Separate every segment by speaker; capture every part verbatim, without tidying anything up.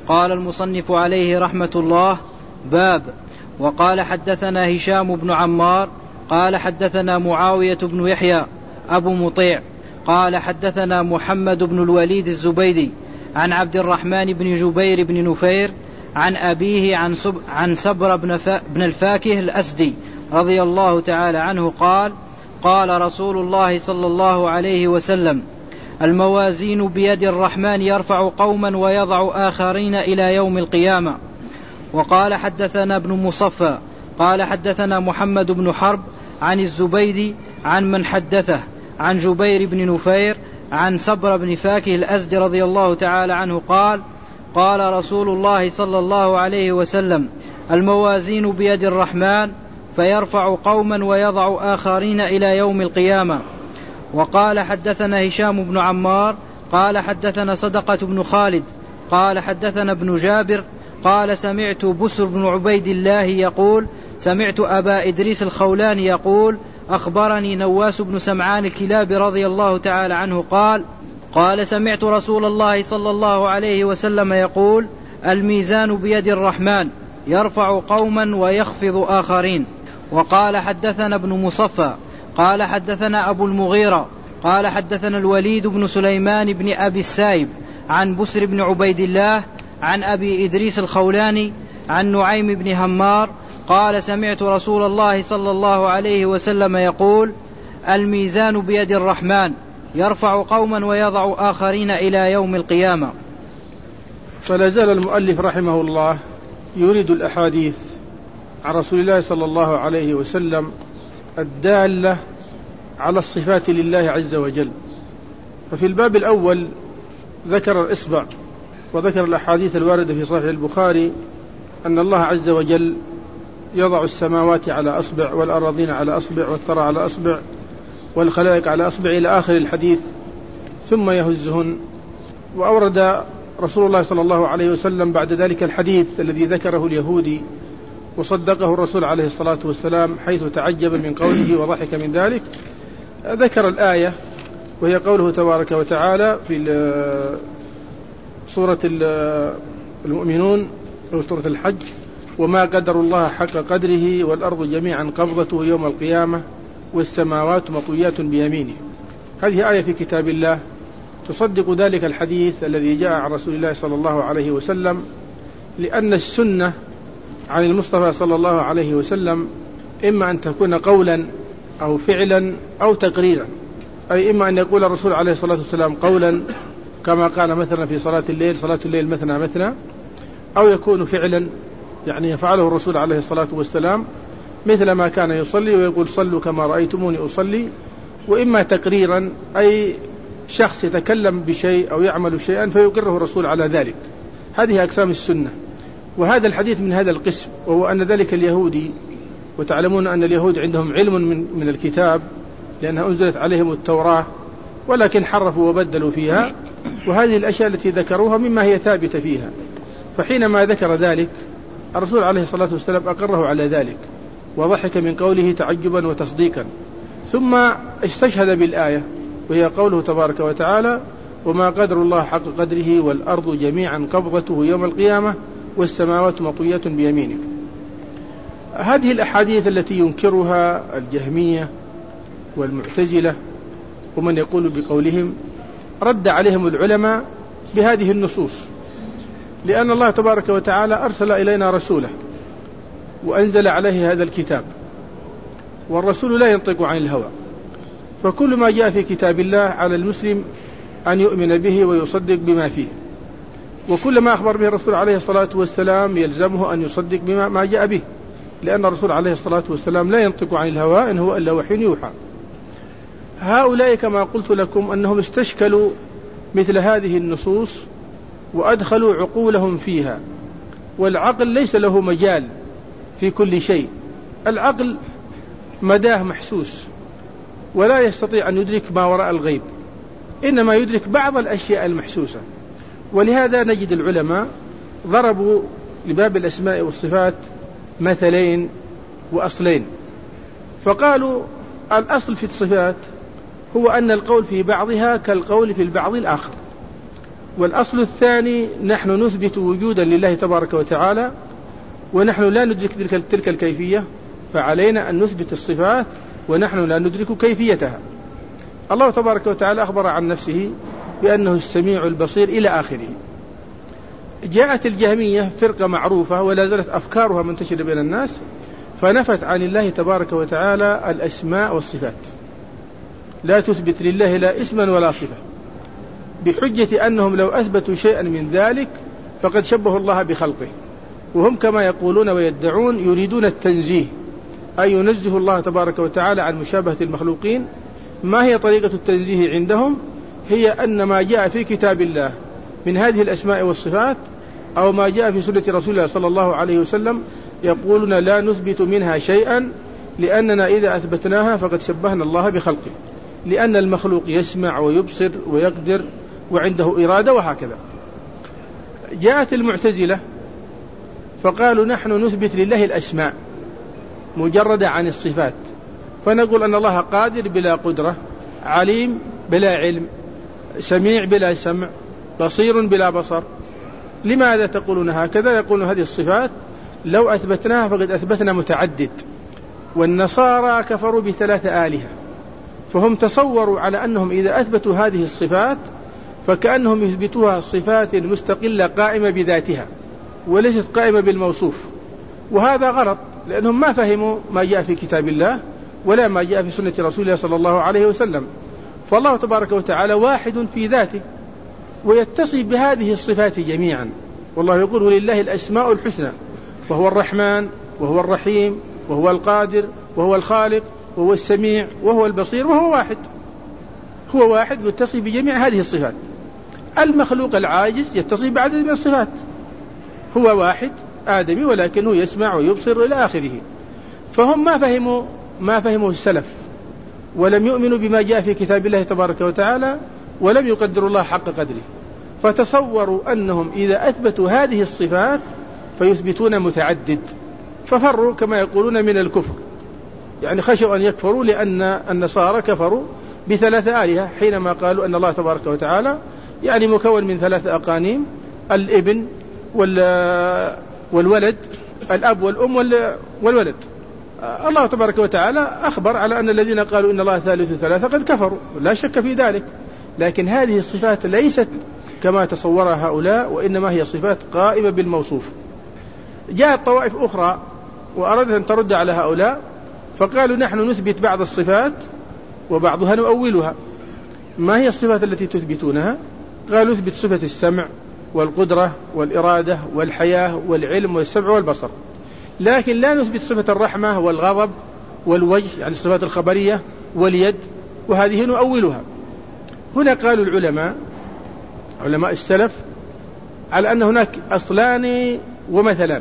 Speaker 1: قال المصنف عليه رحمة الله: باب. وقال حدثنا هشام بن عمار قال حدثنا معاوية بن يحيى أبو مطيع قال حدثنا محمد بن الوليد الزبيدي عن عبد الرحمن بن جبير بن نفير عن أبيه عن, سب عن سبر بن, بن الفاكه الأسدي رضي الله تعالى عنه قال: قال رسول الله صلى الله عليه وسلم: الموازين بيد الرحمن يرفع قوما ويضع آخرين إلى يوم القيامة. وقال حدثنا ابن مصفى قال حدثنا محمد بن حرب عن الزبيدي عن من حدثه عن جبير بن نفير عن سبر بن فاكه الأسد رضي الله تعالى عنه قال: قال رسول الله صلى الله عليه وسلم: الموازين بيد الرحمن فيرفع قوما ويضع آخرين إلى يوم القيامة. وقال حدثنا هشام بن عمار قال حدثنا صدقة بن خالد قال حدثنا ابن جابر قال: سمعت بسر بن عبيد الله يقول: سمعت أبا إدريس الخولاني يقول: أخبرني نواس بن سمعان الكلابي رضي الله تعالى عنه قال: قال: سمعت رسول الله صلى الله عليه وسلم يقول: الميزان بيد الرحمن يرفع قوما ويخفض آخرين. وقال حدثنا ابن مصفى قال حدثنا أبو المغيرة قال حدثنا الوليد بن سليمان بن أبي السائب عن بسر بن عبيد الله عن أبي إدريس الخولاني عن نعيم بن همار قال: سمعت رسول الله صلى الله عليه وسلم يقول: الميزان بيد الرحمن يرفع قوما ويضع آخرين إلى يوم القيامة.
Speaker 2: فلا زال المؤلف رحمه الله يريد الأحاديث عن رسول الله صلى الله عليه وسلم الدالة على الصفات لله عز وجل. ففي الباب الأول ذكر الإصبع وذكر الأحاديث الواردة في صحيح البخاري أن الله عز وجل يضع السماوات على أصبع والأراضين على أصبع والثرى على أصبع والخلائق على أصبع إلى آخر الحديث ثم يهزهن. وأورد رسول الله صلى الله عليه وسلم بعد ذلك الحديث الذي ذكره اليهودي وصدقه الرسول عليه الصلاة والسلام حيث تعجب من قوله وضحك من ذلك. ذكر الآية وهي قوله تبارك وتعالى في سورة المؤمنون أو سورة الحج: وما قدر الله حق قدره والأرض جميعا قبضته يوم القيامة والسماوات مطويات بيمينه. هذه آية في كتاب الله تصدق ذلك الحديث الذي جاء عن رسول الله صلى الله عليه وسلم، لأن السنة عن المصطفى صلى الله عليه وسلم إما أن تكون قولا أو فعلا أو تقريرا، أي إما أن يقول الرسول عليه الصلاة والسلام قولا كما قال مثلا في صلاة الليل: صلاة الليل مثنى مثنى، أو يكون فعلا يعني يفعله الرسول عليه الصلاة والسلام مثل ما كان يصلي ويقول: صلوا كما رأيتموني أصلي. وإما تقريرا أي شخص يتكلم بشيء أو يعمل شيئا فيقره الرسول على ذلك. هذه أقسام السنة. وهذا الحديث من هذا القسم، وهو أن ذلك اليهودي، وتعلمون أن اليهود عندهم علم من, من الكتاب لأنها أنزلت عليهم التوراة، ولكن حرفوا وبدلوا فيها، وهذه الأشياء التي ذكروها مما هي ثابتة فيها. فحينما ذكر ذلك الرسول عليه الصلاة والسلام أقره على ذلك وضحك من قوله تعجبا وتصديقا، ثم استشهد بالآية وهي قوله تبارك وتعالى: وما قدر الله حق قدره والأرض جميعا قبضته يوم القيامة والسماوات مطويات بيمينه. هذه الأحاديث التي ينكرها الجهمية والمعتزلة ومن يقول بقولهم رد عليهم العلماء بهذه النصوص، لأن الله تبارك وتعالى أرسل إلينا رسوله وأنزل عليه هذا الكتاب، والرسول لا ينطق عن الهوى، فكل ما جاء في كتاب الله على المسلم أن يؤمن به ويصدق بما فيه، وكل ما أخبر به الرسول عليه الصلاة والسلام يلزمه أن يصدق بما ما جاء به، لأن الرسول عليه الصلاة والسلام لا ينطق عن الهوى إن هو إلا وحي يوحى. هؤلاء كما قلت لكم أنهم استشكلوا مثل هذه النصوص وأدخلوا عقولهم فيها، والعقل ليس له مجال في كل شيء. العقل مداه محسوس ولا يستطيع أن يدرك ما وراء الغيب، إنما يدرك بعض الأشياء المحسوسة. ولهذا نجد العلماء ضربوا لباب الأسماء والصفات مثلين وأصلين، فقالوا الأصل في الصفات هو أن القول في بعضها كالقول في البعض الآخر، والأصل الثاني نحن نثبت وجودا لله تبارك وتعالى ونحن لا ندرك تلك الكيفية، فعلينا أن نثبت الصفات ونحن لا ندرك كيفيتها. الله تبارك وتعالى أخبر عن نفسه بأنه السميع البصير إلى آخره. جاءت الجهمية فرقة معروفة ولا زالت أفكارها منتشرة بين الناس، فنفت عن الله تبارك وتعالى الأسماء والصفات، لا تثبت لله لا اسما ولا صفة، بحجة أنهم لو أثبتوا شيئا من ذلك فقد شبهوا الله بخلقه، وهم كما يقولون ويدعون يريدون التنزيه، أي ينزه الله تبارك وتعالى عن مشابهة المخلوقين. ما هي طريقة التنزيه عندهم؟ هي أن ما جاء في كتاب الله من هذه الأسماء والصفات أو ما جاء في سنة رسول الله صلى الله عليه وسلم يقولون لا نثبت منها شيئا، لأننا إذا أثبتناها فقد شبهنا الله بخلقه، لأن المخلوق يسمع ويبصر ويقدر وعنده إرادة وهكذا. جاءت المعتزلة فقالوا نحن نثبت لله الأسماء مجردة عن الصفات، فنقول أن الله قادر بلا قدرة، عليم بلا علم، سميع بلا سمع، بصير بلا بصر. لماذا تقولون هكذا؟ يقولون هذه الصفات لو أثبتناها فقد أثبتنا متعدد، والنصارى كفروا بثلاثة آلهة، فهم تصوروا على أنهم إذا أثبتوا هذه الصفات فكأنهم يثبتوها صفات مستقلة قائمة بذاتها وليست قائمة بالموصوف، وهذا غلط، لأنهم ما فهموا ما جاء في كتاب الله ولا ما جاء في سنة رسول الله صلى الله عليه وسلم. فالله تبارك وتعالى واحد في ذاته ويتصف بهذه الصفات جميعا، والله يقول ولله الأسماء الحسنى، وهو الرحمن وهو الرحيم وهو القادر وهو الخالق وهو السميع وهو البصير، وهو واحد، هو واحد يتصف بجميع هذه الصفات. المخلوق العاجز يتصف بعدد من الصفات، هو واحد آدمي ولكنه يسمع ويبصر إلى آخره. فهم ما فهموا ما فهموا السلف، ولم يؤمنوا بما جاء في كتاب الله تبارك وتعالى، ولم يقدروا الله حق قدره، فتصوروا أنهم إذا أثبتوا هذه الصفات فيثبتون متعدد، ففروا كما يقولون من الكفر، يعني خشوا أن يكفروا، لأن النصارى كفروا بثلاثة آلهة حينما قالوا أن الله تبارك وتعالى يعني مكون من ثلاثة أقانيم، الابن والولد، الأب والأم والولد. الله تبارك وتعالى أخبر على أن الذين قالوا إن الله ثالث ثلاثة قد كفروا، لا شك في ذلك، لكن هذه الصفات ليست كما تصورها هؤلاء، وإنما هي صفات قائمة بالموصوف. جاءت طوائف أخرى وأرادت أن ترد على هؤلاء، فقالوا نحن نثبت بعض الصفات وبعضها نؤولها. ما هي الصفات التي تثبتونها؟ قالوا نثبت صفة السمع والقدرة والإرادة والحياة والعلم والسمع والبصر، لكن لا نثبت صفة الرحمة والغضب والوجه، يعني الصفات الخبرية واليد، وهذه نؤولها. هنا قالوا العلماء علماء السلف على أن هناك أصلان ومثلان.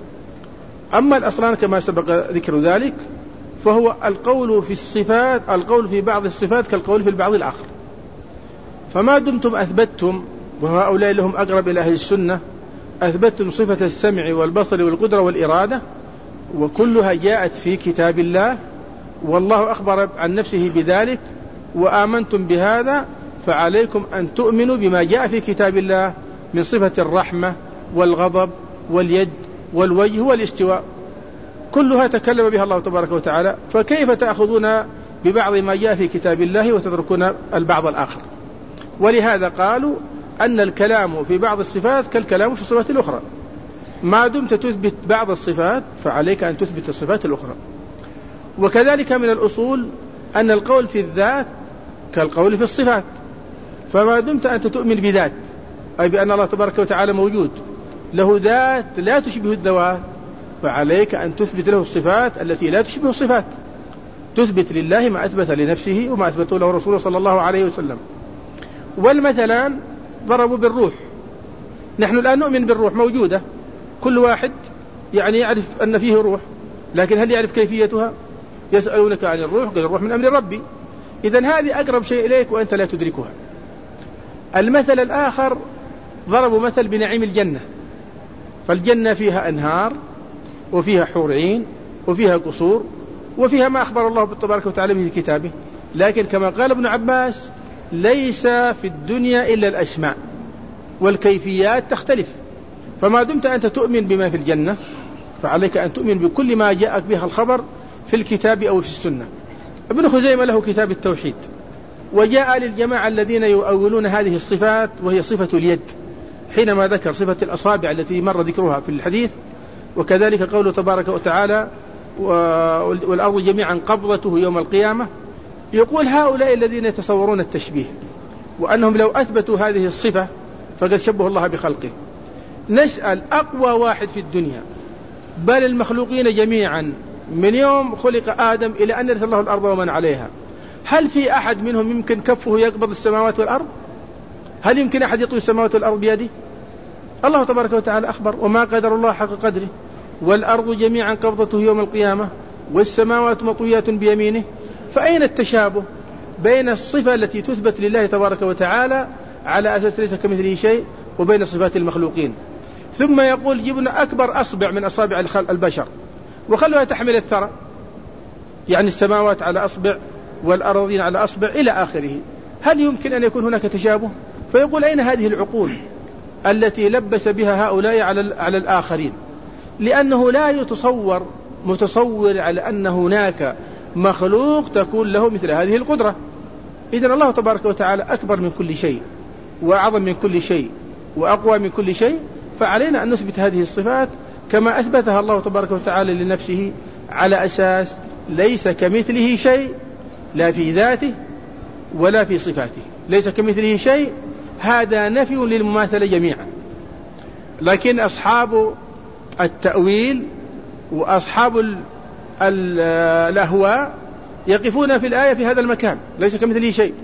Speaker 2: أما الأصلان كما سبق ذكر ذلك فهو القول في الصفات، القول في بعض الصفات كالقول في البعض الآخر. فما دمتم أثبتتم، وهؤلاء لهم أقرب إلى أهل السنة، أثبتتم صفة السمع والبصر والقدرة والإرادة، وكلها جاءت في كتاب الله والله أخبر عن نفسه بذلك، وآمنتم بهذا، فعليكم أن تؤمنوا بما جاء في كتاب الله من صفة الرحمة والغضب واليد والوجه والاستواء، كلها تكلم بها الله تبارك وتعالى، فكيف تأخذون ببعض ما جاء في كتاب الله وتتركون البعض الآخر؟ ولهذا قالوا أن الكلام في بعض الصفات كالكلام في الصفات الأخرى، ما دمت تثبت بعض الصفات فعليك أن تثبت الصفات الأخرى. وكذلك من الأصول أن القول في الذات كالقول في الصفات، فما دمت أنت تؤمن بذات، أي بأن الله تبارك وتعالى موجود له ذات لا تشبه الذوات، فعليك أن تثبت له الصفات التي لا تشبه الصفات، تثبت لله ما أثبت لنفسه وما أثبته له رسوله صلى الله عليه وسلم. والمثلان ضربوا بالروح، نحن الآن نؤمن بالروح موجودة، كل واحد يعني يعرف أن فيه روح، لكن هل يعرف كيفيتها؟ يسألونك عن الروح قال الروح من أمر ربي. إذن هذه أقرب شيء إليك وأنت لا تدركها. المثل الآخر ضربوا مثل بنعيم الجنة، فالجنة فيها أنهار وفيها حور عين وفيها قصور وفيها ما أخبر الله تبارك وتعالى به في كتابه، لكن كما قال ابن عباس ليس في الدنيا إلا الأسماء، والكيفيات تختلف. فما دمت أنت تؤمن بما في الجنة فعليك أن تؤمن بكل ما جاءك به الخبر في الكتاب أو في السنة. ابن خزيمة له كتاب التوحيد، وجاء للجماعة الذين يؤولون هذه الصفات وهي صفة اليد، حينما ذكر صفة الأصابع التي مر ذكرها في الحديث، وكذلك قوله تبارك وتعالى والأرض جميعا قبضته يوم القيامة، يقول هؤلاء الذين يتصورون التشبيه وأنهم لو أثبتوا هذه الصفة فقد شبه الله بخلقه. نسأل أقوى واحد في الدنيا بل المخلوقين جميعا من يوم خلق آدم إلى أن يرث الله الأرض ومن عليها، هل في أحد منهم يمكن كفه يقبض السماوات والأرض؟ هل يمكن أحد يطوي السماوات والأرض بيده؟ الله تبارك وتعالى أخبر وما قدر الله حق قدره والأرض جميعا قبضته يوم القيامة والسماوات مطويات بيمينه. فأين التشابه بين الصفة التي تثبت لله تبارك وتعالى على أساس ليس كمثله شيء وبين صفات المخلوقين؟ ثم يقول جبنا أكبر أصبع من أصابع البشر وخلوها تحمل الثرى، يعني السماوات على أصبع والأراضين على أصبع إلى آخره. هل يمكن أن يكون هناك تشابه؟ فيقول أين هذه العقول التي لبس بها هؤلاء على على الآخرين؟ لأنه لا يتصور متصور على أن هناك مخلوق تكون له مثل هذه القدرة. إذن الله تبارك وتعالى أكبر من كل شيء وأعظم من كل شيء وأقوى من كل شيء، فعلينا أن نثبت هذه الصفات كما أثبتها الله تبارك وتعالى لنفسه على أساس ليس كمثله شيء، لا في ذاته ولا في صفاته، ليس كمثله شيء. هذا نفي للمماثلة جميعا. لكن أصحاب التأويل وأصحاب ال ال الأهواء يقفون في الآية في هذا المكان ليس كمثله شيء،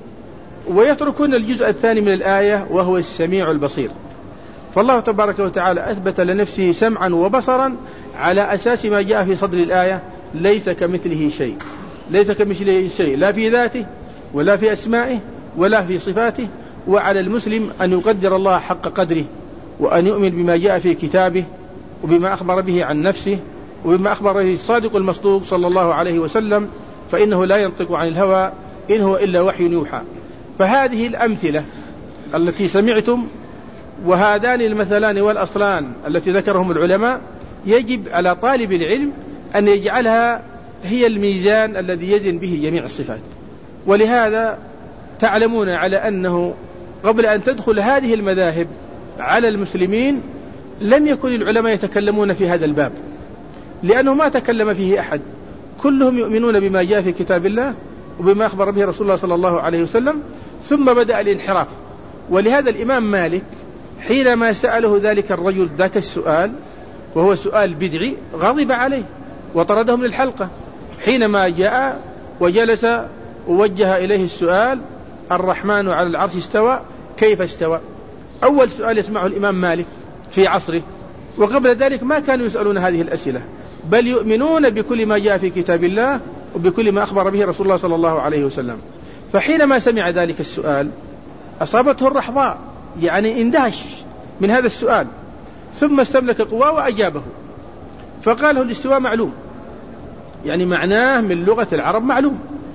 Speaker 2: ويتركون الجزء الثاني من الآية وهو السميع البصير. فالله تبارك وتعالى أثبت لنفسه سمعا وبصرا على أساس ما جاء في صدر الآية ليس كمثله شيء، ليس كمثله شيء لا في ذاته ولا في أسمائه ولا في صفاته. وعلى المسلم أن يقدر الله حق قدره وأن يؤمن بما جاء في كتابه وبما أخبر به عن نفسه وبما أخبر به الصادق المصدوق صلى الله عليه وسلم، فإنه لا ينطق عن الهوى إن هو إلا وحي يوحى. فهذه الأمثلة التي سمعتم وهذان المثلان والأصلان التي ذكرهم العلماء يجب على طالب العلم أن يجعلها هي الميزان الذي يزن به جميع الصفات. ولهذا تعلمون على أنه قبل أن تدخل هذه المذاهب على المسلمين لم يكن العلماء يتكلمون في هذا الباب، لأنه ما تكلم فيه أحد، كلهم يؤمنون بما جاء في كتاب الله وبما أخبر به رسول الله صلى الله عليه وسلم، ثم بدأ الانحراف. ولهذا الإمام مالك حينما سأله ذلك الرجل ذاك السؤال وهو سؤال بدعي غضب عليه وطرده من الحلقة. حينما جاء وجلس ووجه إليه السؤال الرحمن على العرش استوى كيف استوى، أول سؤال يسمعه الإمام مالك في عصره، وقبل ذلك ما كانوا يسألون هذه الأسئلة، بل يؤمنون بكل ما جاء في كتاب الله وبكل ما أخبر به رسول الله صلى الله عليه وسلم. فحينما سمع ذلك السؤال أصابته الرحضاء، يعني اندهش من هذا السؤال، ثم استملك قواه وأجابه. فقال له الاستواء معلوم، يعني معناه من لغة العرب معلوم،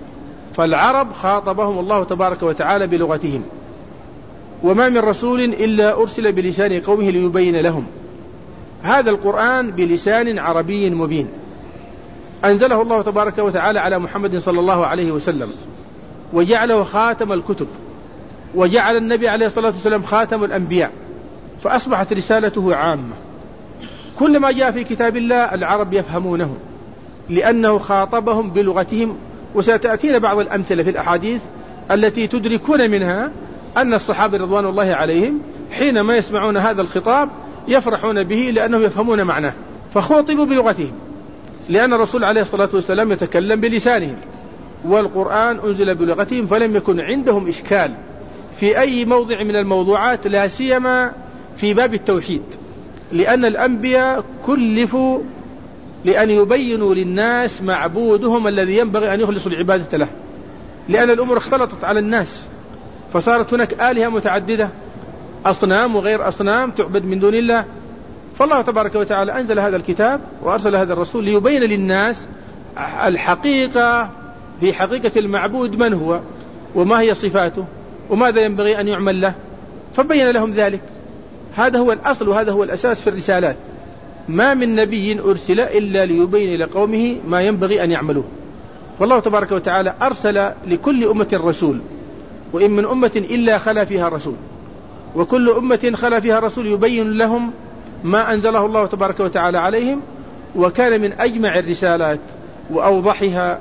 Speaker 2: فالعرب خاطبهم الله تبارك وتعالى بلغتهم، وما من رسول إلا أرسل بلسان قومه ليبين لهم. هذا القرآن بلسان عربي مبين أنزله الله تبارك وتعالى على محمد صلى الله عليه وسلم، وجعله خاتم الكتب، وجعل النبي عليه الصلاة والسلام خاتم الأنبياء، فأصبحت رسالته عامة. كل ما جاء في كتاب الله العرب يفهمونه لأنه خاطبهم بلغتهم. وستأتينا بعض الأمثلة في الأحاديث التي تدركون منها أن الصحابة رضوان الله عليهم حينما يسمعون هذا الخطاب يفرحون به لأنهم يفهمون معناه، فخوطبوا بلغتهم، لأن الرسول عليه الصلاة والسلام يتكلم بلسانهم والقرآن أنزل بلغتهم، فلم يكن عندهم إشكال في أي موضع من الموضوعات، لا سيما في باب التوحيد، لأن الأنبياء كلفوا لأن يبينوا للناس معبودهم الذي ينبغي أن يخلصوا العبادة له، لأن الأمور اختلطت على الناس، فصارت هناك آلهة متعددة، أصنام وغير أصنام تعبد من دون الله. فالله تبارك وتعالى أنزل هذا الكتاب وأرسل هذا الرسول ليبين للناس الحقيقة في حقيقة المعبود من هو وما هي صفاته وماذا ينبغي أن يعمل له. فبين لهم ذلك. هذا هو الأصل وهذا هو الأساس في الرسالات. ما من نبي أرسل إلا ليبين لقومه ما ينبغي أن يعملوه. والله تبارك وتعالى أرسل لكل أمة رسول، وإن من أمة إلا خلا فيها رسول، وكل أمة خلا فيها رسول يبين لهم ما أنزله الله تبارك وتعالى عليهم. وكان من أجمع الرسالات وأوضحها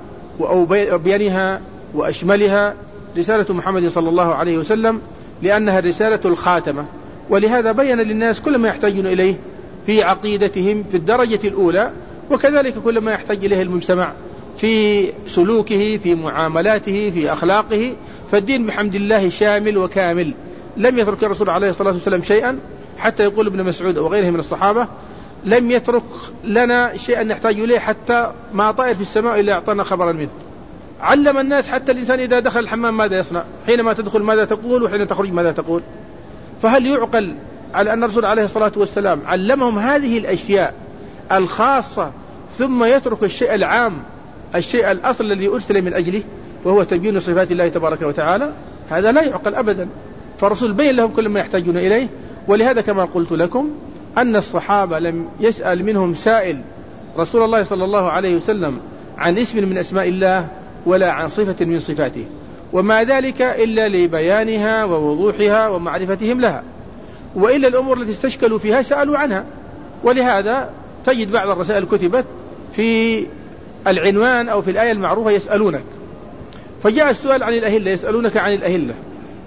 Speaker 2: وأبينها وأشملها رسالة محمد صلى الله عليه وسلم، لأنها الرسالة الخاتمة، ولهذا بين للناس كل ما يحتاجون إليه في عقيدتهم في الدرجة الأولى، وكذلك كل ما يحتاج إليه المجتمع في سلوكه في معاملاته في أخلاقه. فالدين بحمد الله شامل وكامل، لم يترك الرسول عليه الصلاة والسلام شيئا، حتى يقول ابن مسعود وغيره من الصحابة لم يترك لنا شيئا نحتاج إليه حتى ما طائر في السماء إلا أعطانا خبرا منه. علم الناس حتى الإنسان إذا دخل الحمام ماذا يصنع، حينما تدخل ماذا تقول، وحين تخرج ماذا تقول. فهل يعقل على أن الرسول عليه الصلاة والسلام علمهم هذه الأشياء الخاصة ثم يترك الشيء العام، الشيء الأصل الذي أرسل من أجله، وهو تبيين صفات الله تبارك وتعالى؟ هذا لا يعقل أبدا. فالرسول بين لهم كل ما يحتاجون إليه. ولهذا كما قلت لكم أن الصحابة لم يسأل منهم سائل رسول الله صلى الله عليه وسلم عن اسم من أسماء الله ولا عن صفة من صفاته، وما ذلك إلا لبيانها ووضوحها ومعرفتهم لها، وإلا الأمور التي استشكلوا فيها سألوا عنها. ولهذا تجد بعض الرسائل كتبت في العنوان أو في الآية المعروفة يسألونك، فجاء السؤال عن الأهلة، يسألونك عن الأهلة،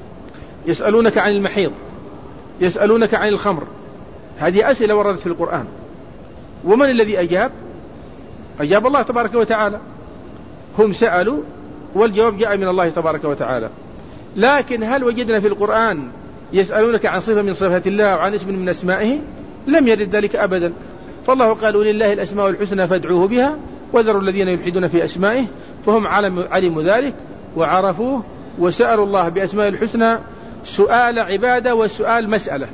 Speaker 2: يسألونك عن المحيض، يسألونك عن الخمر. هذه أسئلة وردت في القرآن، ومن الذي أجاب؟ أجاب الله تبارك وتعالى. هم سألوا والجواب جاء من الله تبارك وتعالى. لكن هل وجدنا في القرآن يسألونك عن صفة من صفات الله وعن اسم من أسمائه؟ لم يرد ذلك أبدا. فالله قال ولله الأسماء الحسنى فادعوه بها وذروا الذين يلحدون في أسمائه. فهم علموا ذلك وعرفوه وسألوا الله بأسماء الحسنى سؤال عبادة وسؤال مسألة.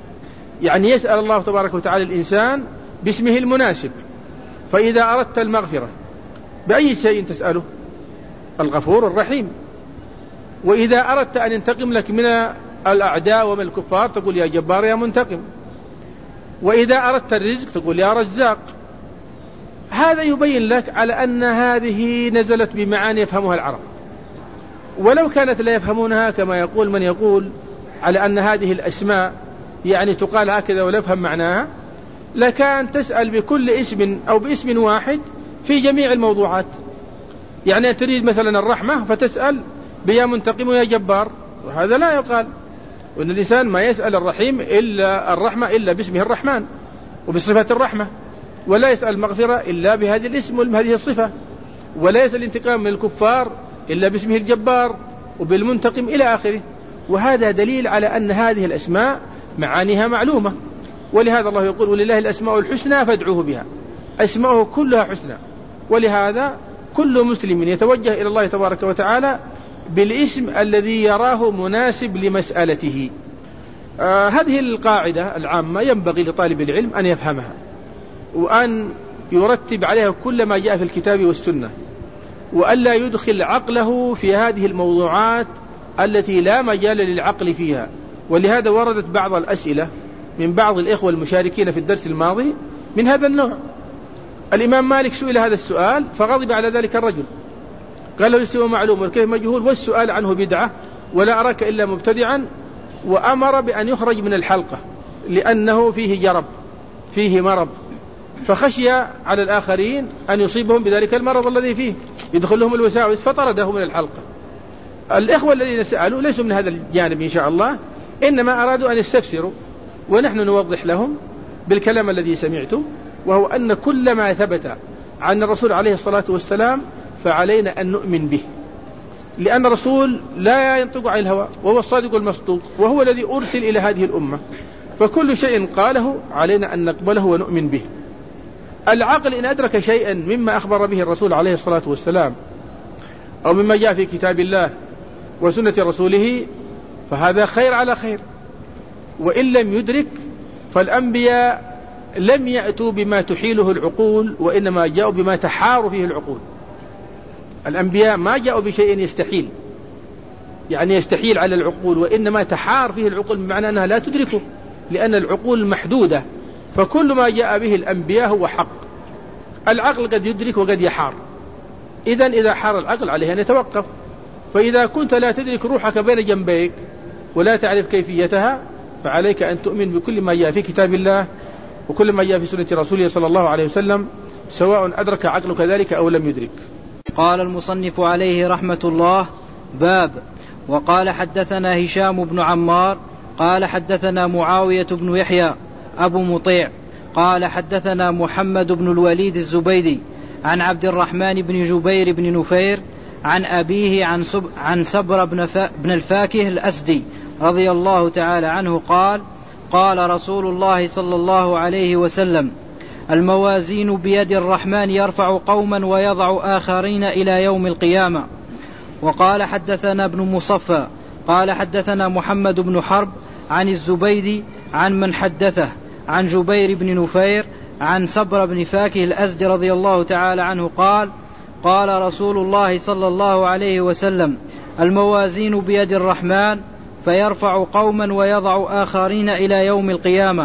Speaker 2: يعني يسأل الله تبارك وتعالى الإنسان باسمه المناسب. فإذا أردت المغفرة بأي شيء تسأله؟ الغفور الرحيم. وإذا أردت أن ينتقم لك من الأعداء ومن الكفار تقول يا جبار يا منتقم. وإذا أردت الرزق تقول يا رزاق. هذا يبين لك على أن هذه نزلت بمعاني يفهمها العرب، ولو كانت لا يفهمونها كما يقول من يقول على أن هذه الأسماء يعني تقال هكذا ولا يفهم معناها، لكان تسأل بكل اسم أو باسم واحد في جميع الموضوعات. يعني تريد مثلا الرحمة فتسأل بيا منتقم ويا جبار، وهذا لا يقال. وأن الإنسان ما يسأل الرحيم إلا الرحمة إلا باسمه الرحمن وبصفة الرحمة، ولا يسأل المغفرة إلا بهذه الاسم وهذه الصفة، ولا يسأل الانتقام من الكفار إلا باسمه الجبار وبالمنتقم إلى آخره. وهذا دليل على أن هذه الأسماء معانيها معلومة. ولهذا الله يقول ولله الأسماء الحسنى فادعوه بها. أسماءه كلها حسنى، ولهذا كل مسلم يتوجه إلى الله تبارك وتعالى بالاسم الذي يراه مناسب لمسألته. آه هذه القاعدة العامة ينبغي لطالب العلم أن يفهمها وأن يرتب عليها كل ما جاء في الكتاب والسنة، وألا يدخل عقله في هذه الموضوعات التي لا مجال للعقل فيها. ولهذا وردت بعض الأسئلة من بعض الإخوة المشاركين في الدرس الماضي من هذا النوع. الإمام مالك سئل هذا السؤال فغضب على ذلك الرجل، قال له الاستواء معلوم والكيف مجهول والسؤال عنه بدعة ولا أراك إلا مبتدعا، وأمر بأن يخرج من الحلقة لأنه فيه جرب فيه مرض، فخشي على الآخرين أن يصيبهم بذلك المرض الذي فيه يدخل لهم الوساوس فطرده من الحلقة. الإخوة الذين سألوا ليسوا من هذا الجانب إن شاء الله، إنما أرادوا أن يستفسروا، ونحن نوضح لهم بالكلام الذي سمعتم، وهو أن كل ما ثبت عن الرسول عليه الصلاة والسلام فعلينا أن نؤمن به، لأن الرسول لا ينطق عن الهوى وهو الصادق المصدوق، وهو الذي أرسل إلى هذه الأمة، فكل شيء قاله علينا أن نقبله ونؤمن به. العقل إن أدرك شيئا مما أخبر به الرسول عليه الصلاة والسلام أو مما جاء في كتاب الله وسنة رسوله فهذا خير على خير، وإن لم يدرك فالأنبياء لم يأتوا بما تحيله العقول، وإنما جاءوا بما تحار فيه العقول. الأنبياء ما جاءوا بشيء يستحيل، يعني يستحيل على العقول، وإنما تحار فيه العقول بمعنى أنها لا تدركه، لأن العقول محدودة، فكل ما جاء به الأنبياء هو حق. العقل قد يدرك وقد يحار، إذن إذا حار العقل عليه أن يتوقف. فإذا كنت لا تدرك روحك بين جنبيك ولا تعرف كيفيتها، فعليك أن تؤمن بكل ما جاء في كتاب الله وكل ما جاء في سنة رسوله صلى الله عليه وسلم، سواء أدرك عقلك ذلك أو لم يدرك.
Speaker 1: قال المصنف عليه رحمة الله: باب. وقال حدثنا هشام بن عمار قال حدثنا معاوية بن يحيى أبو مطيع قال حدثنا محمد بن الوليد الزبيدي عن عبد الرحمن بن جبير بن نفير عن أبيه عن, سب عن سبر بن, بن الفاكه الأسدي رضي الله تعالى عنه قال: قال رسول الله صلى الله عليه وسلم: الموازين بيد الرحمن يرفع قوما ويضع آخرين إلى يوم القيامة. وقال حدثنا ابن مصفى قال حدثنا محمد بن حرب عن الزبيدي عن من حدثه عن جبير بن نفير عن سبر بن فاكه الأسدي رضي الله تعالى عنه قال: قال رسول الله صلى الله عليه وسلم: الموازين بيد الرحمن فيرفع قوما ويضع آخرين إلى يوم القيامة.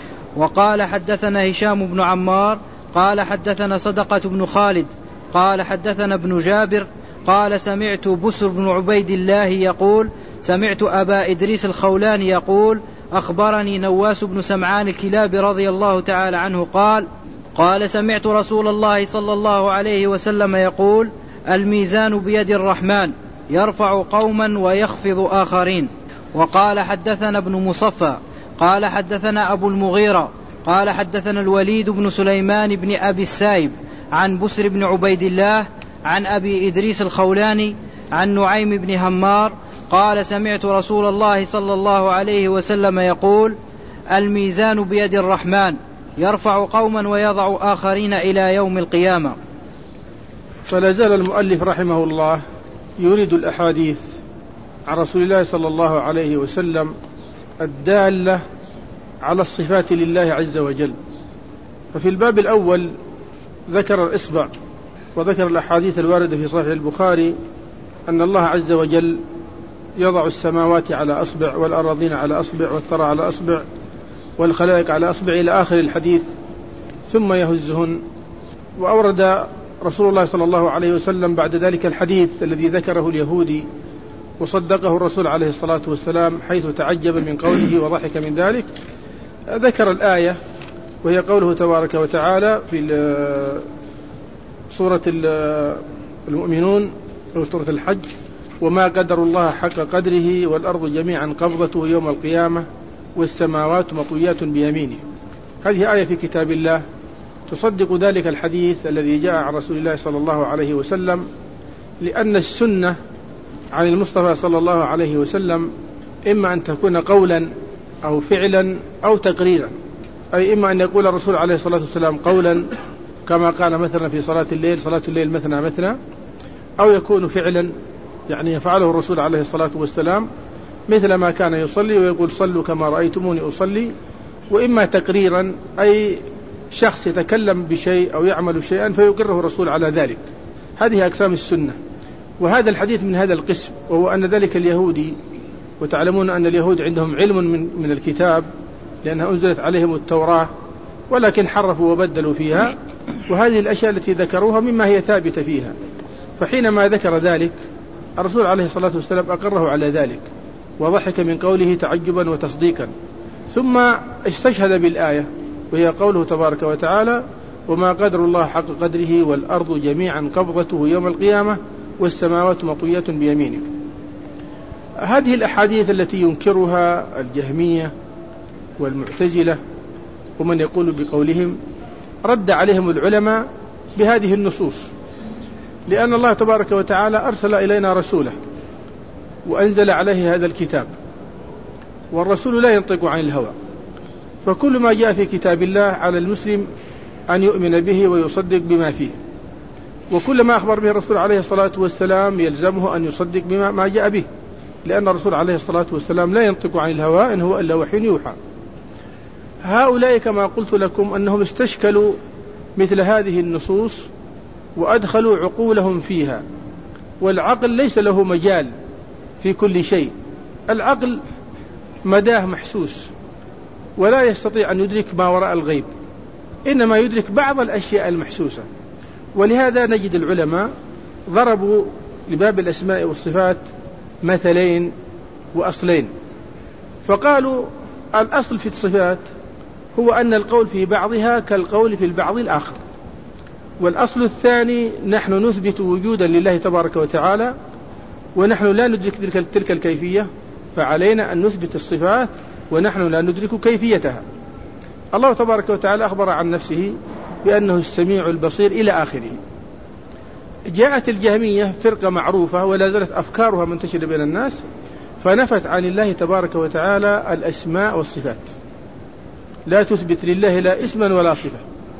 Speaker 1: وقال حدثنا هشام بن عمار قال حدثنا صدقة بن خالد قال حدثنا ابن جابر قال: سمعت بسر بن عبيد الله يقول: سمعت أبا إدريس الخولاني يقول: أخبرني نواس بن سمعان الكلابي رضي الله تعالى عنه قال: قال سمعت رسول الله صلى الله عليه وسلم يقول: الميزان بيد الرحمن يرفع قوما ويخفض آخرين. وقال حدثنا ابن مصفى قال حدثنا أبو المغيرة قال حدثنا الوليد بن سليمان بن أبي السائب عن بسر بن عبيد الله عن أبي إدريس الخولاني عن نعيم بن همار قال: سمعت رسول الله صلى الله عليه وسلم يقول: الميزان بيد الرحمن يرفع قوما ويضع آخرين إلى يوم القيامة.
Speaker 2: فلا زال المؤلف رحمه الله يريد الأحاديث عن رسول الله صلى الله عليه وسلم الدالة على الصفات لله عز وجل. ففي الباب الأول ذكر الإصبع وذكر الأحاديث الواردة في صحيح البخاري أن الله عز وجل يضع السماوات على أصبع والأراضين على أصبع والثرى على أصبع والخلائق على أصبع إلى آخر الحديث ثم يهزهن. وأورد رسول الله صلى الله عليه وسلم بعد ذلك الحديث الذي ذكره اليهودي وصدقه الرسول عليه الصلاة والسلام حيث تعجب من قوله وضحك من ذلك. ذكر الآية وهي قوله تبارك وتعالى في سورة المؤمنون أو سورة الحج: وما قدر الله حق قدره والأرض جميعا قبضته يوم القيامة والسماوات مطويات بيمينه. هذه آية في كتاب الله تصدق ذلك الحديث الذي جاء عن رسول الله صلى الله عليه وسلم، لأن السنة عن المصطفى صلى الله عليه وسلم إما أن تكون قولا أو فعلا أو تقريرا، أي إما أن يقول الرسول عليه الصلاة والسلام قولا كما قال مثلا في صلاة الليل: صلاة الليل مثنى مثنى، أو يكون فعلا يعني يفعله الرسول عليه الصلاة والسلام مثل ما كان يصلي ويقول: صلوا كما رأيتموني أصلي. وإما تقريرا أي شخص يتكلم بشيء أو يعمل شيئا فيقره الرسول على ذلك. هذه أقسام السنة. وهذا الحديث من هذا القسم، وهو أن ذلك اليهودي، وتعلمون أن اليهود عندهم علم من, من الكتاب لأنها أنزلت عليهم التوراة، ولكن حرفوا وبدلوا فيها، وهذه الأشياء التي ذكروها مما هي ثابتة فيها. فحينما ذكر ذلك الرسول عليه الصلاة والسلام أقره على ذلك وضحك من قوله تعجبا وتصديقا، ثم استشهد بالآية وهي قوله تبارك وتعالى: وما قدر الله حق قدره والأرض جميعا قبضته يوم القيامة والسماوات مطويات بيمينه. هذه الأحاديث التي ينكرها الجهمية والمعتزلة ومن يقول بقولهم رد عليهم العلماء بهذه النصوص، لأن الله تبارك وتعالى أرسل إلينا رسوله وأنزل عليه هذا الكتاب، والرسول لا ينطق عن الهوى، فكل ما جاء في كتاب الله على المسلم أن يؤمن به ويصدق بما فيه، وكل ما أخبر به الرسول عليه الصلاة والسلام يلزمه أن يصدق بما ما جاء به، لأن الرسول عليه الصلاة والسلام لا ينطق عن الهوى إن هو إلا وحي يوحى. هؤلاء كما قلت لكم أنهم استشكلوا مثل هذه النصوص وأدخلوا عقولهم فيها، والعقل ليس له مجال في كل شيء. العقل مداه محسوس ولا يستطيع أن يدرك ما وراء الغيب، إنما يدرك بعض الأشياء المحسوسة. ولهذا نجد العلماء ضربوا لباب الأسماء والصفات مثلين وأصلين، فقالوا الأصل في الصفات هو أن القول في بعضها كالقول في البعض الآخر، والأصل الثاني نحن نثبت وجودا لله تبارك وتعالى ونحن لا ندرك تلك الكيفية، فعلينا أن نثبت الصفات ونحن لا ندرك كيفيتها. الله تبارك وتعالى أخبر عن نفسه بأنه السميع البصير إلى آخره. جاءت الجهمية فرقة معروفة ولا زالت أفكارها منتشرة بين الناس، فنفت عن الله تبارك وتعالى الأسماء والصفات، لا تثبت لله لا اسما ولا صفة،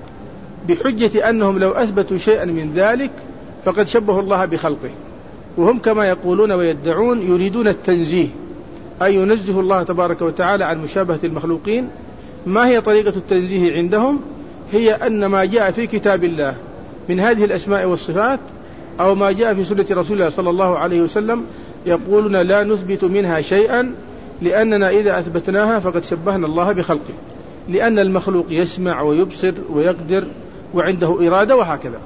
Speaker 2: بحجة أنهم لو أثبتوا شيئا من ذلك فقد شبهوا الله بخلقه، وهم كما يقولون ويدعون يريدون التنزيه، أي ينزه الله تبارك وتعالى عن مشابهة المخلوقين. ما هي طريقة التنزيه عندهم؟ هي أن ما جاء في كتاب الله من هذه الأسماء والصفات أو ما جاء في سنة رسول الله صلى الله عليه وسلم يقولون لا نثبت منها شيئا، لأننا إذا أثبتناها فقد شبهنا الله بخلقه، لأن المخلوق يسمع ويبصر ويقدر وعنده إرادة وهكذا.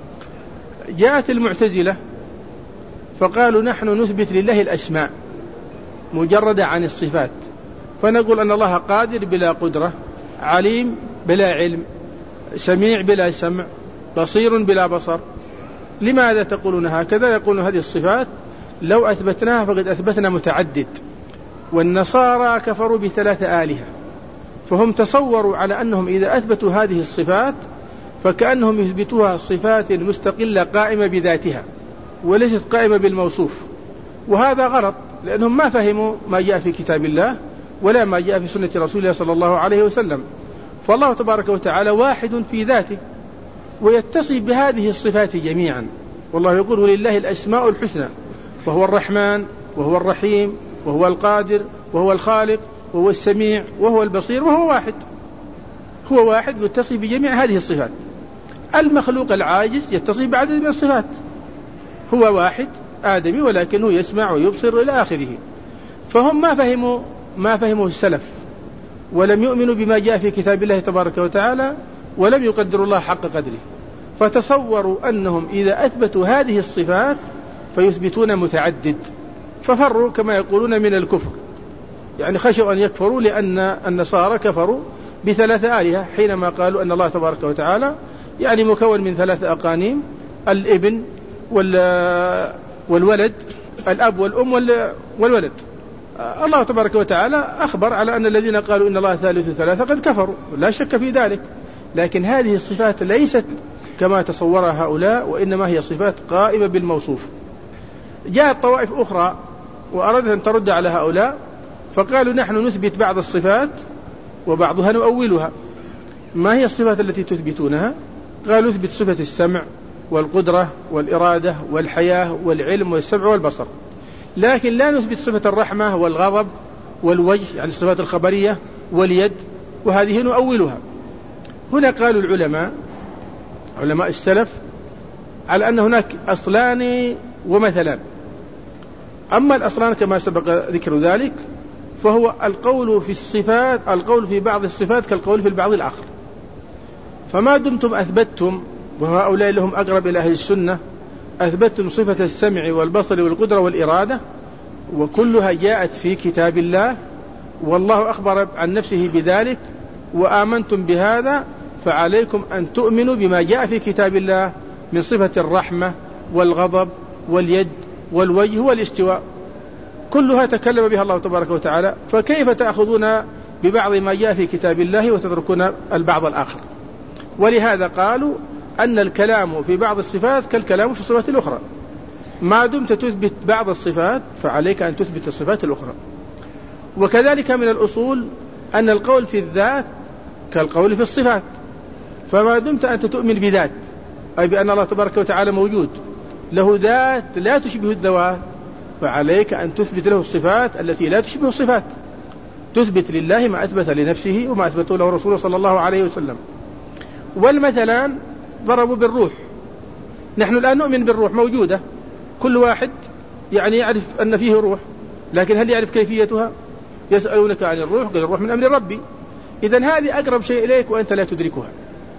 Speaker 2: جاءت المعتزلة فقالوا نحن نثبت لله الأسماء مجردة عن الصفات، فنقول أن الله قادر بلا قدرة، عليم بلا علم، سميع بلا سمع، بصير بلا بصر. لماذا تقولون هكذا؟ يقولون هذه الصفات لو أثبتناها فقد أثبتنا متعدد، والنصارى كفروا بثلاثة آلهة، فهم تصوروا على أنهم إذا أثبتوا هذه الصفات فكأنهم يثبتوها صفات مستقلة قائمة بذاتها وليست قائمة بالموصوف، وهذا غلط، لأنهم ما فهموا ما جاء في كتاب الله ولا ما جاء في سنة رسول الله صلى الله عليه وسلم. فالله تبارك وتعالى واحد في ذاته ويتصف بهذه الصفات جميعا، والله يقول ولله الأسماء الحسنى، وهو الرحمن وهو الرحيم وهو القادر وهو الخالق وهو السميع وهو البصير، وهو واحد، هو واحد يتصف بجميع هذه الصفات. المخلوق العاجز يتصف بعدد من الصفات، هو واحد آدمي ولكنه يسمع ويبصر إلى آخره. فهم ما فهموا ما فهموا السلف، ولم يؤمنوا بما جاء في كتاب الله تبارك وتعالى، ولم يقدروا الله حق قدره، فتصوروا أنهم إذا أثبتوا هذه الصفات فيثبتون متعدد، ففروا كما يقولون من الكفر، يعني خشوا أن يكفروا، لأن النصارى كفروا بثلاثة آلهة حينما قالوا أن الله تبارك وتعالى يعني مكون من ثلاثة أقانيم، الابن والولد، الأب والأم والولد. الله تبارك وتعالى أخبر على أن الذين قالوا إن الله ثالث ثلاثة قد كفروا، لا شك في ذلك، لكن هذه الصفات ليست كما تصورها هؤلاء، وإنما هي صفات قائمة بالموصوف. جاءت طوائف أخرى وأرادت أن ترد على هؤلاء، فقالوا نحن نثبت بعض الصفات وبعضها نؤولها. ما هي الصفات التي تثبتونها؟ قالوا نثبت صفة السمع والقدرة والإرادة والحياة والعلم والسمع والبصر، لكن لا نثبت صفة الرحمة والغضب والوجه، يعني الصفات الخبرية واليد، وهذه نؤولها. هنا قالوا العلماء علماء السلف على أن هناك أصلان ومثلان. أما الأصلان كما سبق ذكر ذلك فهو القول في الصفات، القول في بعض الصفات كالقول في البعض الآخر. فما دمتم أثبتتم، وهؤلاء لهم أقرب إلى أهل السنة، أثبتتم صفة السمع والبصر والقدرة والإرادة، وكلها جاءت في كتاب الله والله أخبر عن نفسه بذلك، وآمنتم بهذا، فعليكم أن تؤمنوا بما جاء في كتاب الله من صفة الرحمة والغضب واليد والوجه والاستواء، كلها تكلم بها الله تبارك وتعالى، فكيف تأخذون ببعض ما جاء في كتاب الله وتتركون البعض الآخر؟ ولهذا قالوا أن الكلام في بعض الصفات كالكلام في الصفات الأخرى، ما دمت تثبت بعض الصفات فعليك أن تثبت الصفات الأخرى. وكذلك من الأصول أن القول في الذات كالقول في الصفات، فما دمت أنت تؤمن بذات، أي بأن الله تبارك وتعالى موجود له ذات لا تشبه الذوات، فعليك أن تثبت له الصفات التي لا تشبه الصفات، تثبت لله ما أثبت لنفسه وما أثبته له رسوله صلى الله عليه وسلم. والمثلان ضربوا بالروح، نحن الآن نؤمن بالروح موجودة، كل واحد يعني يعرف أن فيه روح، لكن هل يعرف كيفيتها؟ يسألونك عن الروح، قال الروح من أمر ربي. إذن هذه أقرب شيء إليك وأنت لا تدركها.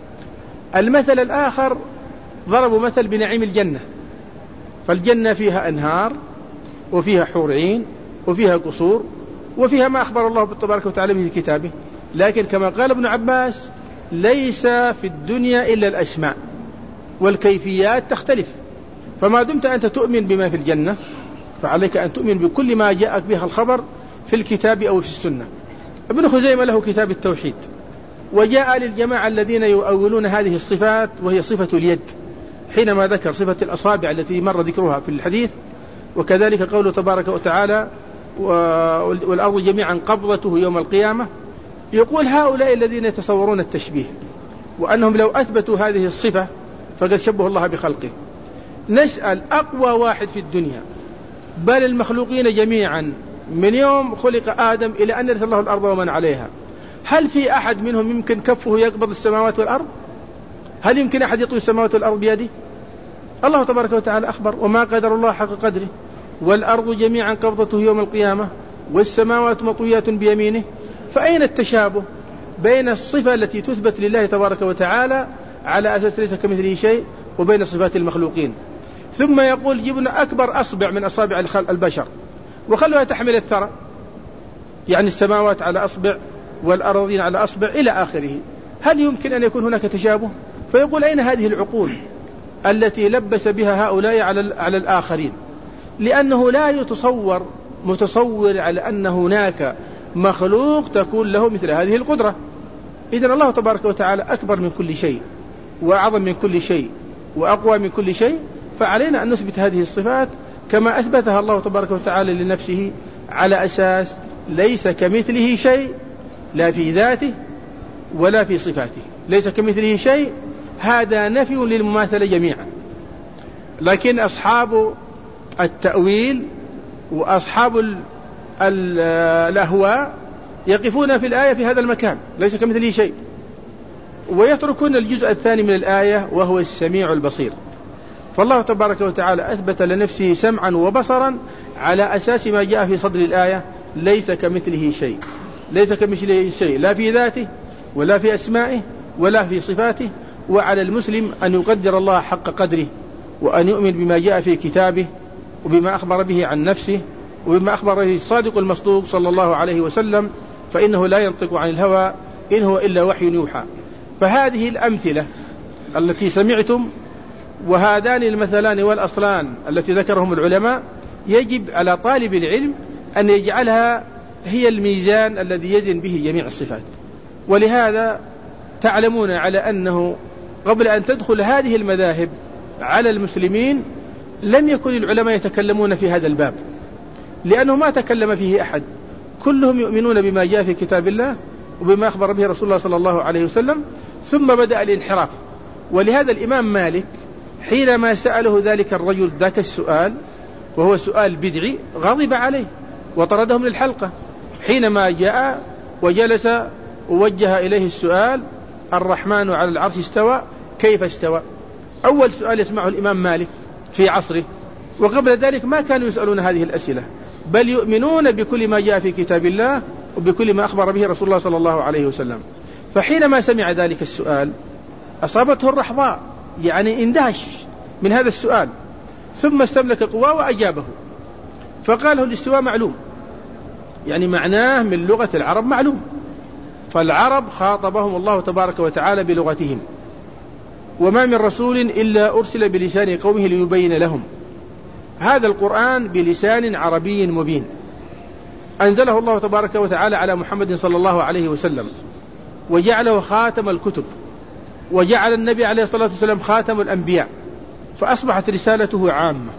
Speaker 2: المثل الآخر ضربوا مثل بنعيم الجنة، فالجنة فيها أنهار وفيها حور عين وفيها قصور وفيها ما أخبر الله تبارك وتعالى به في كتابه، لكن كما قال ابن عباس ليس في الدنيا إلا الأسماء والكيفيات تختلف. فما دمت أنت تؤمن بما في الجنة فعليك أن تؤمن بكل ما جاءك به الخبر في الكتاب أو في السنة. ابن خزيمة له كتاب التوحيد، وجاء للجماعة الذين يؤولون هذه الصفات وهي صفة اليد، حينما ذكر صفة الأصابع التي مر ذكرها في الحديث، وكذلك قوله تبارك وتعالى والأرض جميعا قبضته يوم القيامة، يقول هؤلاء الذين يتصورون التشبيه وأنهم لو أثبتوا هذه الصفة فقد شبه الله بخلقه. نسأل أقوى واحد في الدنيا بل المخلوقين جميعا من يوم خلق آدم إلى أن يرث الله الأرض ومن عليها، هل في أحد منهم يمكن كفه يقبض السماوات والأرض؟ هل يمكن أحد يطوي السماوات والأرض بيده؟ الله تبارك وتعالى أخبر وما قدر الله حق قدره والأرض جميعا قبضته يوم القيامة والسماوات مطويات بيمينه. فأين التشابه بين الصفة التي تثبت لله تبارك وتعالى على أساس ليس كمثله شيء وبين صفات المخلوقين؟ ثم يقول جبنا أكبر أصبع من أصابع البشر وخلوها تحمل الثرى، يعني السماوات على أصبع والأراضين على أصبع إلى آخره. هل يمكن أن يكون هناك تشابه؟ فيقول أين هذه العقول التي لبس بها هؤلاء على على الآخرين؟ لأنه لا يتصور متصور على أن هناك مخلوق تكون له مثل هذه القدرة. إذن الله تبارك وتعالى أكبر من كل شيء وأعظم من كل شيء وأقوى من كل شيء، فعلينا أن نثبت هذه الصفات كما أثبتها الله تبارك وتعالى لنفسه على أساس ليس كمثله شيء لا في ذاته ولا في صفاته. ليس كمثله شيء هذا نفي للمماثلة جميعا، لكن أصحاب التأويل وأصحاب ال ال الأهواء يقفون في الآية في هذا المكان ليس كمثله شيء، ويتركون الجزء الثاني من الآية وهو السميع البصير. فالله تبارك وتعالى أثبت لنفسه سمعا وبصرا على أساس ما جاء في صدر الآية ليس كمثله شيء. ليس كمثله شيء لا في ذاته ولا في أسمائه ولا في صفاته. وعلى المسلم أن يقدر الله حق قدره وأن يؤمن بما جاء في كتابه وبما أخبر به عن نفسه وبما أخبر به الصادق المصدوق صلى الله عليه وسلم، فإنه لا ينطق عن الهوى إن هو إلا وحي يوحى. فهذه الأمثلة التي سمعتم وهذان المثلان والأصلان التي ذكرهم العلماء يجب على طالب العلم أن يجعلها هي الميزان الذي يزن به جميع الصفات. ولهذا تعلمون على أنه قبل أن تدخل هذه المذاهب على المسلمين لم يكن العلماء يتكلمون في هذا الباب، لأنه ما تكلم فيه أحد، كلهم يؤمنون بما جاء في كتاب الله وبما أخبر به رسول الله صلى الله عليه وسلم، ثم بدأ الانحراف. ولهذا الإمام مالك حينما سأله ذلك الرجل ذاك السؤال وهو سؤال بدعي غضب عليه وطرده من الحلقة. حينما جاء وجلس ووجه إليه السؤال الرحمن على العرش استوى كيف استوى، أول سؤال يسمعه الإمام مالك في عصره، وقبل ذلك ما كانوا يسألون هذه الأسئلة، بل يؤمنون بكل ما جاء في كتاب الله وبكل ما أخبر به رسول الله صلى الله عليه وسلم. فحينما سمع ذلك السؤال أصابته الرحضاء، يعني اندهش من هذا السؤال، ثم استملك قواه وأجابه. فقال له الاستواء معلوم، يعني معناه من لغة العرب معلوم، فالعرب خاطبهم الله تبارك وتعالى بلغتهم، وما من رسول إلا أرسل بلسان قومه ليبين لهم. هذا القرآن بلسان عربي مبين أنزله الله تبارك وتعالى على محمد صلى الله عليه وسلم، وجعله خاتم الكتب، وجعل النبي عليه الصلاة والسلام خاتم الأنبياء، فأصبحت رسالته عامة.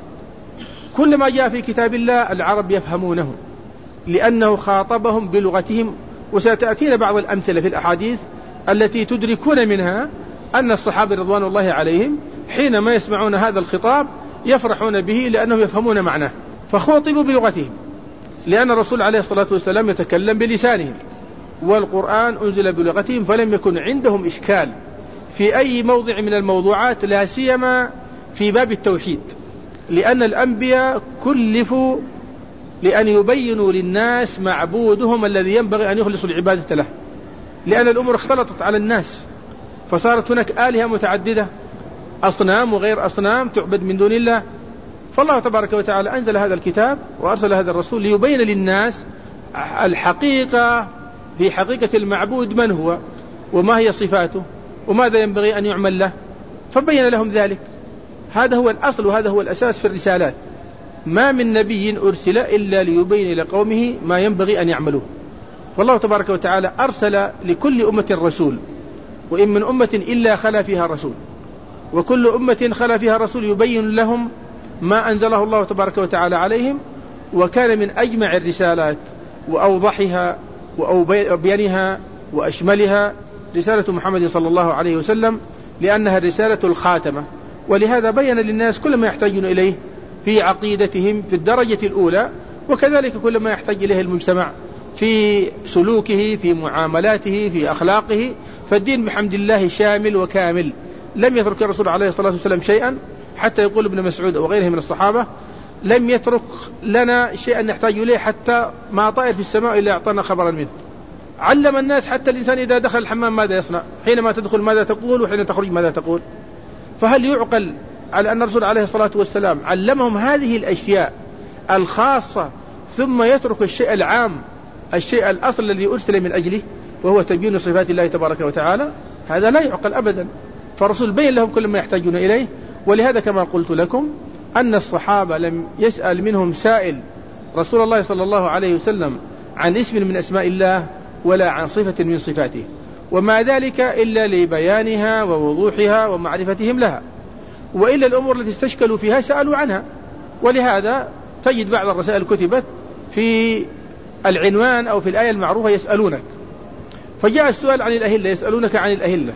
Speaker 2: كل ما جاء في كتاب الله العرب يفهمونه لأنه خاطبهم بلغتهم. وستأتينا بعض الأمثلة في الأحاديث التي تدركون منها أن الصحابة رضوان الله عليهم حينما يسمعون هذا الخطاب يفرحون به لأنهم يفهمون معناه، فخاطبوا بلغتهم، لأن الرسول عليه الصلاة والسلام يتكلم بلسانهم والقرآن أنزل بلغتهم، فلم يكن عندهم إشكال في أي موضع من الموضوعات، لا سيما في باب التوحيد، لأن الأنبياء كلفوا لأن يبينوا للناس معبودهم الذي ينبغي أن يخلصوا العبادة له، لأن الأمور اختلطت على الناس، فصارت هناك آلهة متعددة، أصنام وغير أصنام تعبد من دون الله. فالله تبارك وتعالى أنزل هذا الكتاب وأرسل هذا الرسول ليبين للناس الحقيقة في حقيقة المعبود من هو وما هي صفاته وماذا ينبغي أن يعمل له، فبين لهم ذلك. هذا هو الأصل وهذا هو الأساس في الرسالات. ما من نبي أرسل إلا ليبين لقومه ما ينبغي أن يعملوه. والله تبارك وتعالى أرسل لكل أمة رسول، وإن من أمة إلا خلا فيها رسول، وكل أمة خلا فيها رسول يبين لهم ما أنزله الله تبارك وتعالى عليهم. وكان من أجمع الرسالات وأوضحها وأبينها وأشملها رسالة محمد صلى الله عليه وسلم، لأنها الرسالة الخاتمة، ولهذا بين للناس كل ما يحتاجون إليه في عقيدتهم في الدرجة الأولى، وكذلك كل ما يحتاج إليه المجتمع في سلوكه في معاملاته في أخلاقه. فالدين بحمد الله شامل وكامل، لم يترك الرسول عليه الصلاة والسلام شيئا، حتى يقول ابن مسعود وغيره من الصحابة لم يترك لنا شيئا نحتاج إليه حتى ما طائر في السماء إلا أعطانا خبرا منه. علم الناس حتى الإنسان إذا دخل الحمام ماذا يصنع، حينما تدخل ماذا تقول، وحين تخرج ماذا تقول. فهل يعقل على أن الرسول عليه الصلاة والسلام علمهم هذه الأشياء الخاصة ثم يترك الشيء العام، الشيء الأصل الذي أرسل من أجله، وهو تبيين صفات الله تبارك وتعالى؟ هذا لا يعقل أبدا. فالرسول بين لهم كل ما يحتاجون إليه. ولهذا كما قلت لكم أن الصحابة لم يسأل منهم سائل رسول الله صلى الله عليه وسلم عن اسم من أسماء الله ولا عن صفة من صفاته، وما ذلك إلا لبيانها ووضوحها ومعرفتهم لها، وإلا الأمور التي استشكلوا فيها سألوا عنها. ولهذا تجد بعض الرسائل كتبت في العنوان أو في الآية المعروفة يسألونك، فجاء السؤال عن الأهلة، يسألونك عن الأهلة،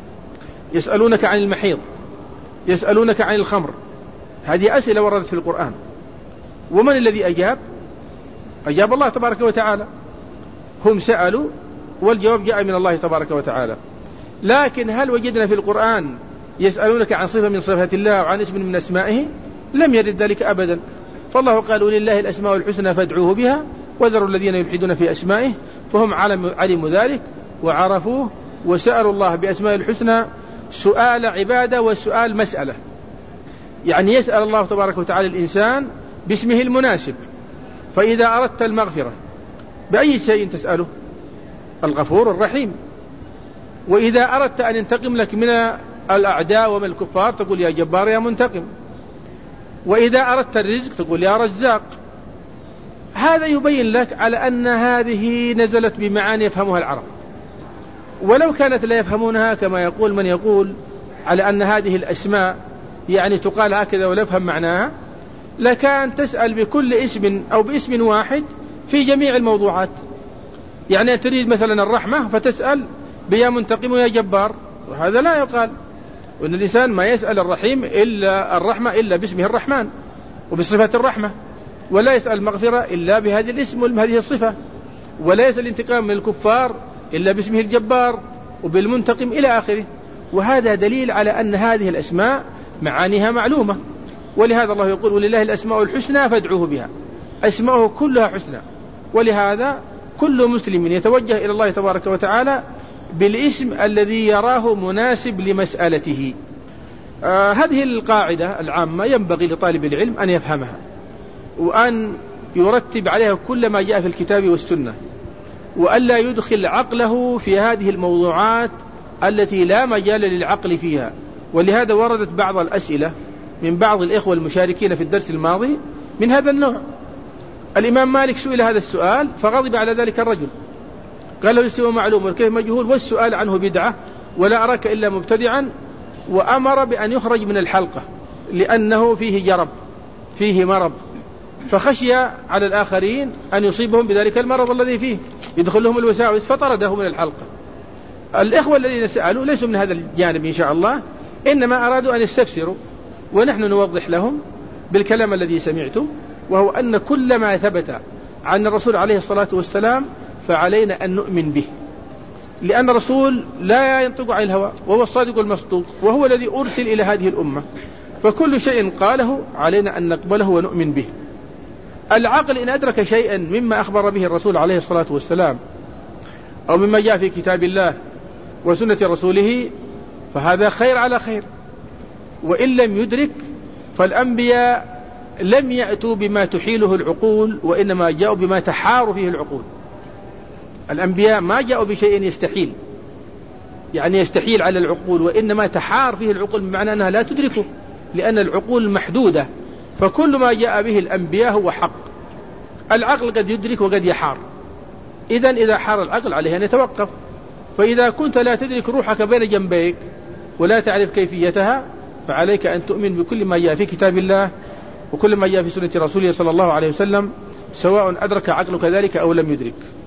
Speaker 2: يسألونك عن المحيض، يسألونك عن الخمر. هذه أسئلة وردت في القرآن. ومن الذي أجاب؟ أجاب الله تبارك وتعالى. هم سألوا والجواب جاء من الله تبارك وتعالى. لكن هل وجدنا في القرآن يسألونك عن صفة من صفات الله وعن اسم من أسمائه؟ لم يرد ذلك أبدا. فالله قال ولله الأسماء الحسنى فادعوه بها وذروا الذين يلحدون في أسمائه، فهم علموا ذلك وعرفوه وسألوا الله بأسماء الحسنى سؤال عبادة وسؤال مسألة. يعني يسأل الله تبارك وتعالى الإنسان باسمه المناسب. فإذا أردت المغفرة بأي شيء تسأله؟ الغفور الرحيم. وإذا أردت أن ينتقم لك من الأعداء ومن الكفار تقول يا جبار يا منتقم. وإذا أردت الرزق تقول يا رزاق. هذا يبين لك على أن هذه نزلت بمعاني يفهمها العرب، ولو كانت لا يفهمونها كما يقول من يقول على أن هذه الأسماء يعني تقال هكذا ولا يفهم معناها، لكان تسأل بكل اسم أو باسم واحد في جميع الموضوعات. يعني تريد مثلا الرحمة فتسأل بيا منتقم يا جبار، وهذا لا يقال. وأن الإنسان ما يسأل الرحيم إلا الرحمة إلا باسمه الرحمن وبصفة الرحمة، ولا يسأل المغفرة إلا بهذه الاسم وهذه الصفة، ولا يسأل الانتقام من الكفار إلا باسمه الجبار وبالمنتقم إلى آخره. وهذا دليل على أن هذه الأسماء معانيها معلومة. ولهذا الله يقول ولله الأسماء الحسنى فادعوه بها. أسماءه كلها حسنى، ولهذا كل مسلم يتوجه إلى الله تبارك وتعالى بالاسم الذي يراه مناسب لمسألته. آه هذه القاعدة العامة ينبغي لطالب العلم أن يفهمها وأن يرتب عليها كل ما جاء في الكتاب والسنة، وألا يدخل عقله في هذه الموضوعات التي لا مجال للعقل فيها. ولهذا وردت بعض الأسئلة من بعض الإخوة المشاركين في الدرس الماضي من هذا النوع. الإمام مالك سئل هذا السؤال فغضب على ذلك الرجل، قال له الاستواء معلوم والكيف مجهول والسؤال عنه بدعة ولا أراك إلا مبتدعا، وأمر بأن يخرج من الحلقة لأنه فيه جرب فيه مرض، فخشي على الآخرين أن يصيبهم بذلك المرض الذي فيه يدخل لهم الوساوس فطرده من الحلقة. الإخوة الذين سألوا ليسوا من هذا الجانب إن شاء الله، إنما أرادوا أن يستفسروا، ونحن نوضح لهم بالكلام الذي سمعتم، وهو أن كل ما ثبت عن الرسول عليه الصلاة والسلام فعلينا أن نؤمن به، لأن الرسول لا ينطق عن الهوى وهو الصادق المصدوق، وهو الذي أرسل إلى هذه الأمة. فكل شيء قاله علينا أن نقبله ونؤمن به. العقل إن أدرك شيئا مما أخبر به الرسول عليه الصلاة والسلام أو مما جاء في كتاب الله وسنة رسوله فهذا خير على خير، وإن لم يدرك فالأنبياء لم يأتوا بما تحيله العقول، وإنما جاءوا بما تحار فيه العقول. الأنبياء ما جاءوا بشيء يستحيل، يعني يستحيل على العقول، وإنما تحار فيه العقول، بمعنى أنها لا تدركه لأن العقول محدودة. فكل ما جاء به الأنبياء هو حق. العقل قد يدرك وقد يحار، إذن إذا حار العقل عليه أن يتوقف. فإذا كنت لا تدرك روحك بين جنبيك ولا تعرف كيفيتها فعليك أن تؤمن بكل ما جاء في كتاب الله وكل ما جاء في سنة رسوله صلى الله عليه وسلم، سواء أدرك عقلك ذلك أو لم يدرك.